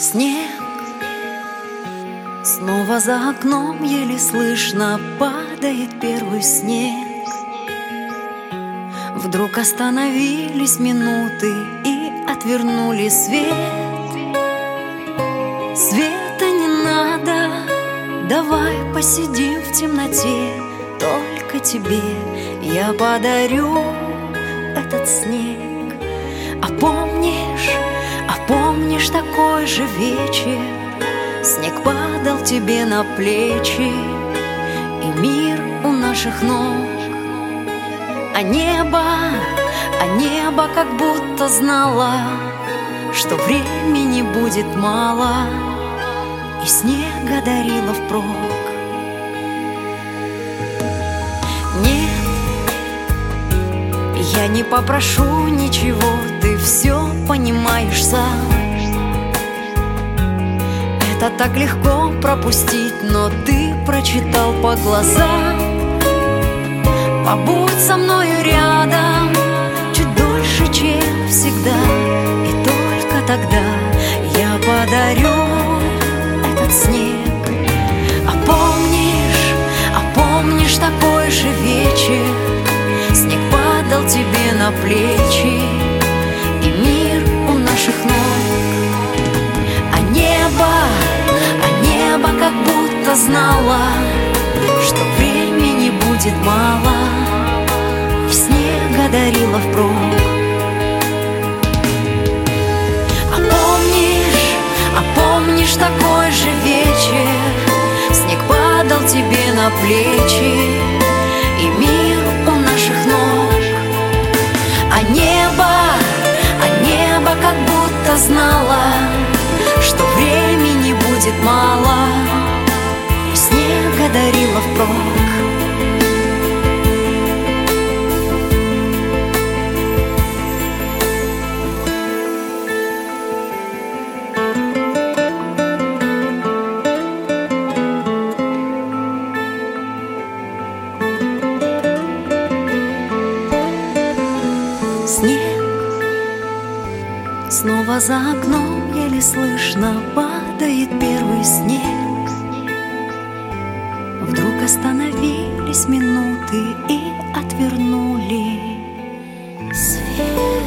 Снег снова за окном, еле слышно падает первый снег. Вдруг остановились минуты и отвернули свет. Света не надо, давай посидим в темноте. Только тебе я подарю этот снег. А помнишь такой же вечер? Снег падал тебе на плечи, и мир у наших ног. А небо как будто знало, что времени будет мало, и снега дарило впрок. Нет, я не попрошу ничего, ты все понимаешь сам. Это так легко пропустить, но ты прочитал по глазам. Побудь со мною рядом чуть дольше, чем всегда, и только тогда я подарю этот снег. А помнишь такой же вечер? Снег падал тебе на плечи, и мир у наших ног. А небо как будто знало, что времени будет мало, и снега дарило впрок. А помнишь такой же вечер? Снег падал тебе на плечи, и мир у наших ног. А небо как будто знало, что времени будет мало, и снега дарило впрок. Снег снова за окном, еле слышно падает первый снег. Вдруг остановились минуты и отвернули свет.